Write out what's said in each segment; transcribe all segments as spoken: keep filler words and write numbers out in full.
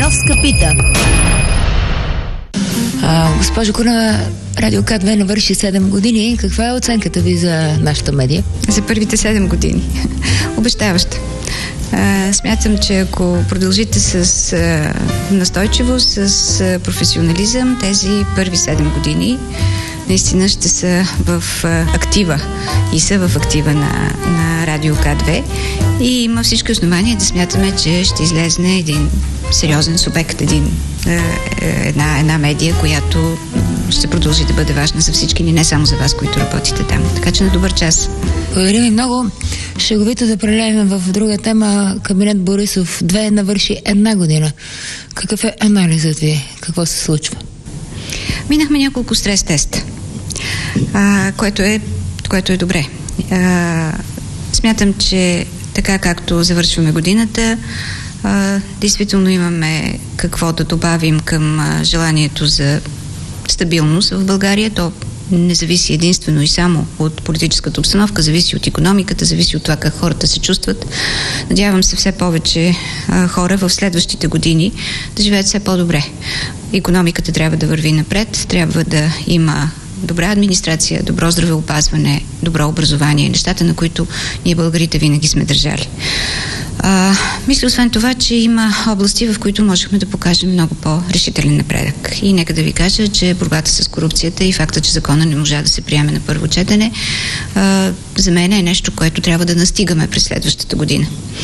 Бенковска пита. А, госпожо Кунева, Радио К две навърши седем години. Каква е оценката ви за нашата медия? За първите седем години. Обещаваща. А, смятам, че ако продължите с а, настойчивост, с а, професионализъм, тези първи седем години наистина ще са в а, актива и са в актива на, на Радио К две и има всички основания да смятаме, че ще излезне един сериозен субект, един, е, една, една медия, която ще продължи да бъде важна за всички ни, не само за вас, които работите там. Така че на добър час. Благодаря ви много. Шеговито да прелеем в друга тема. Кабинет Борисов две навърши една година. Какъв е анализът ви? Какво се случва? Минахме няколко стрес теста, а, което, е, което е добре. А, смятам, че така както завършваме годината, а, действително имаме какво да добавим към а, желанието за стабилност в България. То не зависи единствено и само от политическата обстановка, зависи от икономиката, зависи от това как хората се чувстват. Надявам се все повече а, хора в следващите години да живеят все по-добре. Икономиката трябва да върви напред, трябва да има добра администрация, добро здравеопазване, добро образование, нещата, на които ние българите винаги сме държали. А, мисля освен това, че има области, в които можехме да покажем много по-решителен напредък. И нека да ви кажа, че борбата с корупцията и факта, че закона не можа да се приеме на първо четене, а, за мен е нещо, което трябва да настигаме през следващата година.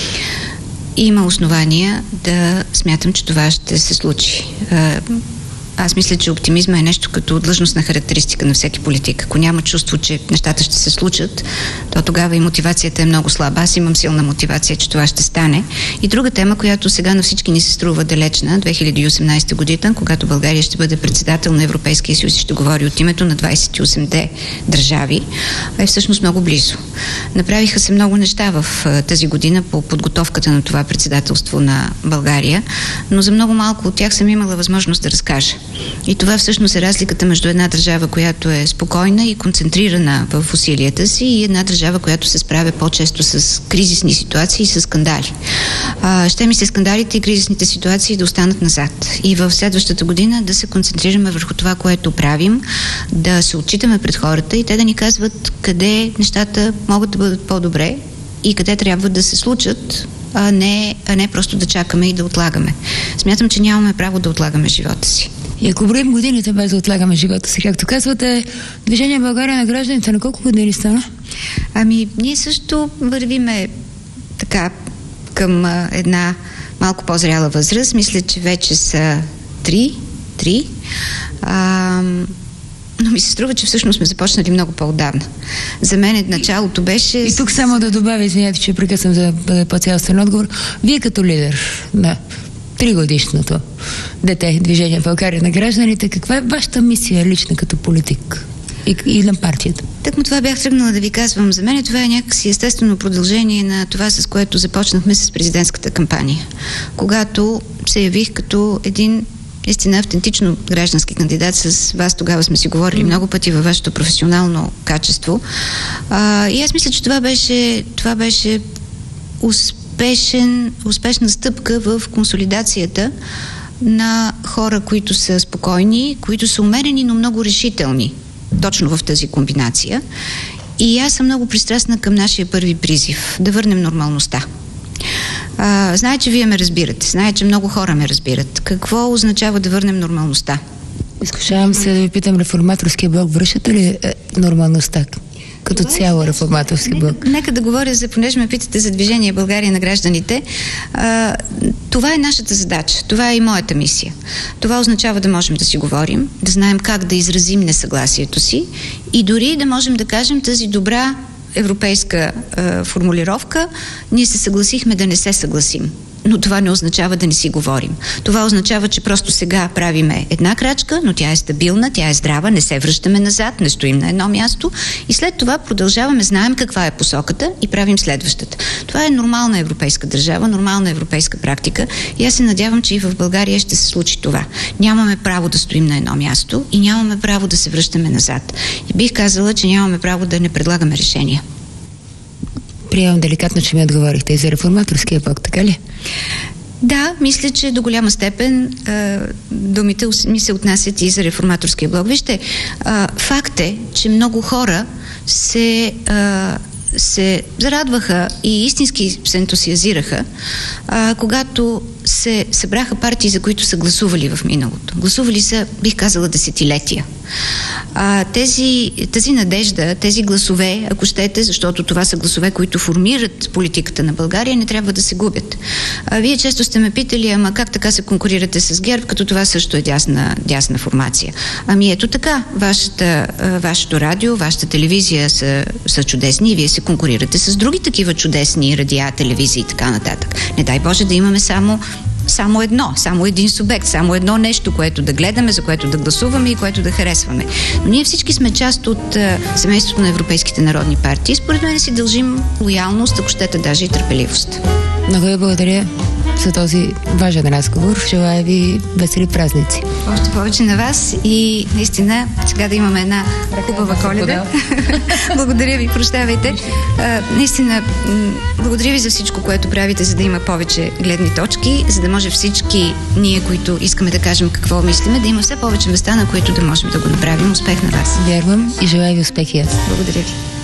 И има основания да смятам, че това ще се случи. А, Аз мисля, че оптимизма е нещо като длъжностна характеристика на всеки политик. Ако няма чувство, че нещата ще се случат, то тогава и мотивацията е много слаба. Аз имам силна мотивация, че това ще стане. И друга тема, която сега на всички ни се струва далечна, две хиляди и осемнадесета година, когато България ще бъде председател на Европейския съюз и ще говори от името на двадесет и осемте държави, е всъщност много близо. Направиха се много неща в тази година по подготовката на това председателство на България, но за много малко от тях съм имала възможност да разкажа. И това всъщност е разликата между една държава, която е спокойна и концентрирана в усилията си, и една държава, която се справя по-често с кризисни ситуации и с скандали. А, ще ми се скандалите и кризисните ситуации да останат назад. И в следващата година да се концентрираме върху това, което правим, да се отчитаме пред хората и те да ни казват къде нещата могат да бъдат по-добре и къде трябва да се случат, а не, а не просто да чакаме и да отлагаме. Смятам, че нямаме право да отлагаме живота си. И ако броим годините без да отлагаме живота си, както казвате, Движение България на гражданите на колко години стана? Ами, ние също вървиме така към а, една малко по-зряла възраст. Мисля, че вече са три. три. А, но ми се струва, че всъщност сме започнали много по-отдавна. За мен началото беше... И тук само да добавя, извинявайте, че прекъсвам за по-цялостен отговор. Вие като лидер на тригодишното дете Движение България на гражданите, каква е вашата мисия лична като политик и, и на партията? Так му това бях тръгнала да ви казвам. За мен това е някакси естествено продължение на това, с което започнахме с президентската кампания. Когато се явих като един истина автентично граждански кандидат. С вас тогава сме си говорили mm. много пъти във вашето професионално качество. А, и аз мисля, че това беше, това беше успешен, успешна стъпка в консолидацията на хора, които са спокойни, които са умерени, но много решителни. Точно в тази комбинация. И аз съм много пристрастна към нашия първи призив. Да върнем нормалността. А, знае, че вие ме разбирате. Знае, че много хора ме разбират. Какво означава да върнем нормалността? Изкушавам се да ви питам, реформаторския блок връщате ли е, нормалността? Като това цяло е, реформаторски блок. Нека, нека да говоря, за, понеже ме питате за Движение България на гражданите. А, това е нашата задача. Това е и моята мисия. Това означава да можем да си говорим, да знаем как да изразим несъгласието си и дори да можем да кажем тази добра европейска е, формулировка, ние се съгласихме да не се съгласим. Но това не означава да не си говорим. Това означава, че просто сега правиме една крачка, но тя е стабилна, тя е здрава, не се връщаме назад, не стоим на едно място и след това продължаваме, знаем каква е посоката и правим следващата. Това е нормална европейска държава, нормална европейска практика и аз се надявам, че и в България ще се случи това. Нямаме право да стоим на едно място и нямаме право да се връщаме назад. И бих казала, че нямаме право да не предлагаме решения. Приемам деликатно, че ми отговорихте и за реформаторския блок, така ли? Да, мисля, че до голяма степен а, думите ми се отнасят и за Реформаторския блок. Вижте, а, факт е, че много хора се... А, се зарадваха и истински се ентусиазираха, а, когато се събраха партии, за които са гласували в миналото. Гласували са, бих казала, десетилетия. А, тези, тази надежда, тези гласове, ако щете, защото това са гласове, които формират политиката на България, не трябва да се губят. А, вие често сте ме питали, ама как така се конкурирате с ГЕРБ, като това също е дясна, дясна формация. Ами ето така, вашата, вашето радио, вашата телевизия са, са чудесни и вие се конкурирате с други такива чудесни радиа, телевизии и така нататък. Не дай Боже да имаме само само едно, само един субект, само едно нещо, което да гледаме, за което да гласуваме и което да харесваме. Но ние всички сме част от а, семейството на европейските народни партии. Според мен си дължим лоялност, ако щете даже и търпеливост. Много ви благодаря за този важен разговор. Желая ви весели празници. Още повече на вас и наистина сега да имаме една хубава Коледа. Благодаря ви, прощавайте. А, наистина, благодаря ви за всичко, което правите, за да има повече гледни точки, за да може всички ние, които искаме да кажем какво мислиме, да има все повече места, на които да можем да го направим. Успех на вас. Вярвам и желая ви успехи аз. Благодаря ви.